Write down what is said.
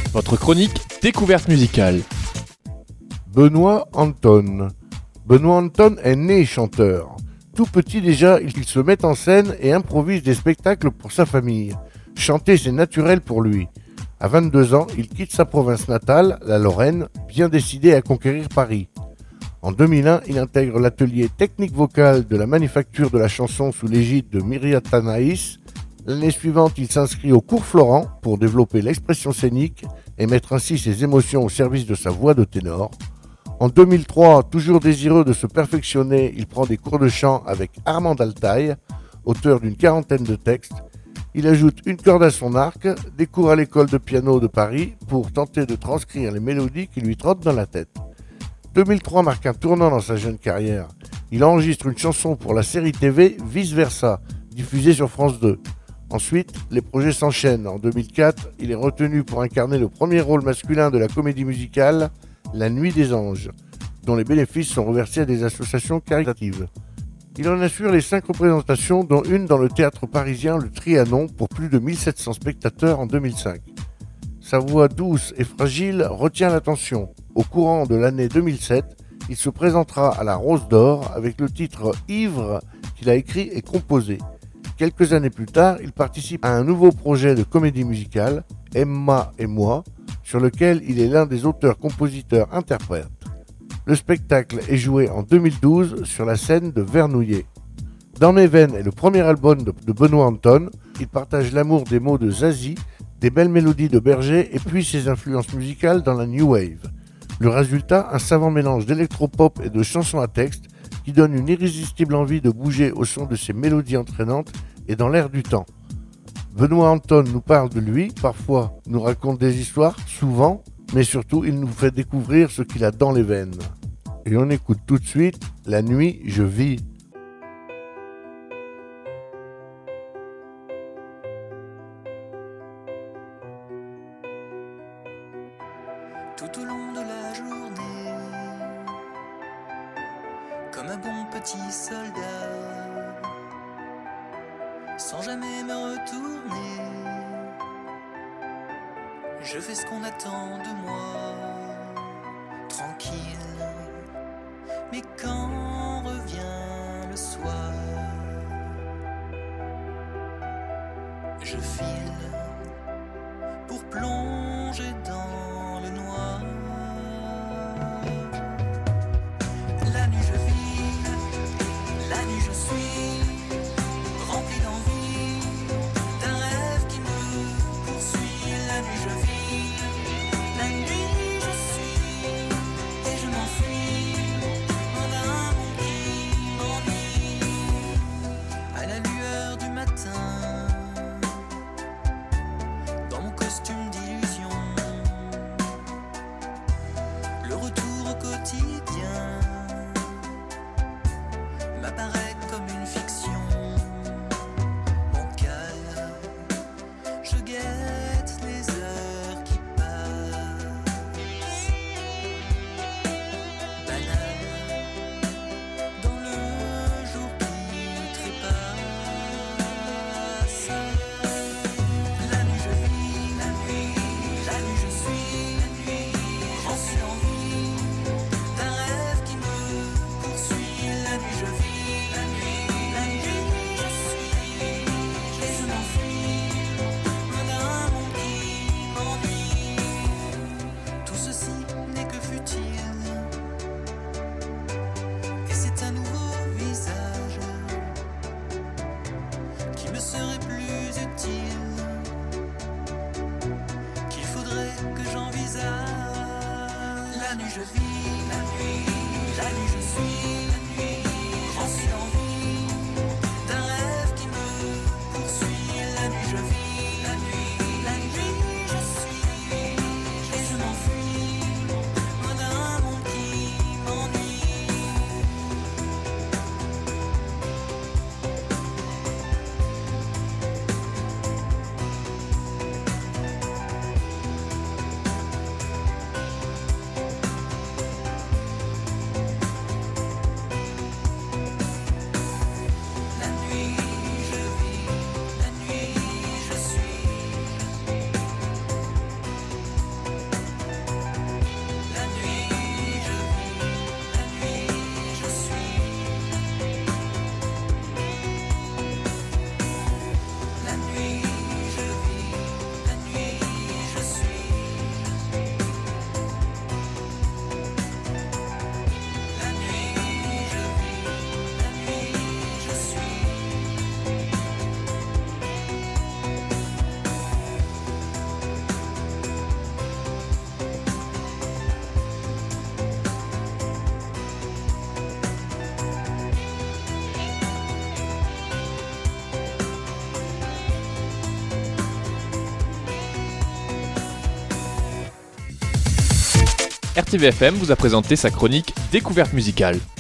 Votre chronique découverte musicale. Benoît Anton. Benoît Anton est né chanteur. Tout petit déjà, il se met en scène et improvise des spectacles pour sa famille. Chanter, c'est naturel pour lui. À 22 ans, il quitte sa province natale, la Lorraine, bien décidé à conquérir Paris. En 2001, il intègre l'atelier technique vocale de la Manufacture de la chanson sous l'égide de Myriam Tanaïs. L'année suivante, il s'inscrit au cours Florent pour développer l'expression scénique et mettre ainsi ses émotions au service de sa voix de ténor. En 2003, toujours désireux de se perfectionner, il prend des cours de chant avec Armand Altaï, auteur d'une quarantaine de textes. Il ajoute une corde à son arc, des cours à l'école de piano de Paris pour tenter de transcrire les mélodies qui lui trottent dans la tête. 2003 marque un tournant dans sa jeune carrière. Il enregistre une chanson pour la série TV Vice Versa, diffusée sur France 2. Ensuite, les projets s'enchaînent. En 2004, il est retenu pour incarner le premier rôle masculin de la comédie musicale La Nuit des Anges, dont les bénéfices sont reversés à des associations caritatives. Il en assure les 5 représentations, dont une dans le théâtre parisien Le Trianon pour plus de 1700 spectateurs en 2005. Sa voix douce et fragile retient l'attention. Au courant de l'année 2007, il se présentera à la Rose d'Or avec le titre Ivre qu'il a écrit et composé. Quelques années plus tard, il participe à un nouveau projet de comédie musicale, Emma et moi, sur lequel il est l'un des auteurs-compositeurs-interprètes. Le spectacle est joué en 2012 sur la scène de Vernouillet. Dans mes veines est le premier album de Benoît Anton. Il partage l'amour des mots de Zazie, des belles mélodies de Berger et puis ses influences musicales dans la New Wave. Le résultat, un savant mélange d'électropop et de chansons à texte qui donne une irrésistible envie de bouger au son de ses mélodies entraînantes et dans l'air du temps. Benoît Anton nous parle de lui, parfois nous raconte des histoires, souvent, mais surtout il nous fait découvrir ce qu'il a dans les veines. Et on écoute tout de suite La nuit, je vis. Tout au long de la journée, comme un bon petit soldat, sans jamais me retourner, je fais ce qu'on attend de moi, tranquille. Mais quand revient le soir, je file pour plonger dans le noir. La nuit je vis, la nuit je suis, rempli d'envie, d'un rêve qui me poursuit. La nuit je vis, la nuit je suis, et je m'enfuis dans un monde qui m'ennuie. À la lueur du matin, dans mon costume d'illusion, le retour au quotidien m'apparaît comme une fiction bancale. Je guette les heures qui passent, banales, dans le jour qui trépasse. La nuit je vis, la nuit je suis, j'en suis en vie, d'un rêve qui me poursuit. La nuit je vis, la nuit je suis, et je m'enfuis loin d'un monde qui m'ennuie. Tout ceci n'est que futile, et c'est un nouveau visage qui me serait plus utile, qu'il faudrait que j'envisage. La nuit je vis, la nuit je suis, j'en suis en vie, d'un rêve qui me poursuit. La nuit je vis, la nuit je suis, et je m'enfuis loin d'un monde qui m'ennuie. RTVFM vous a présenté sa chronique Découverte musicale.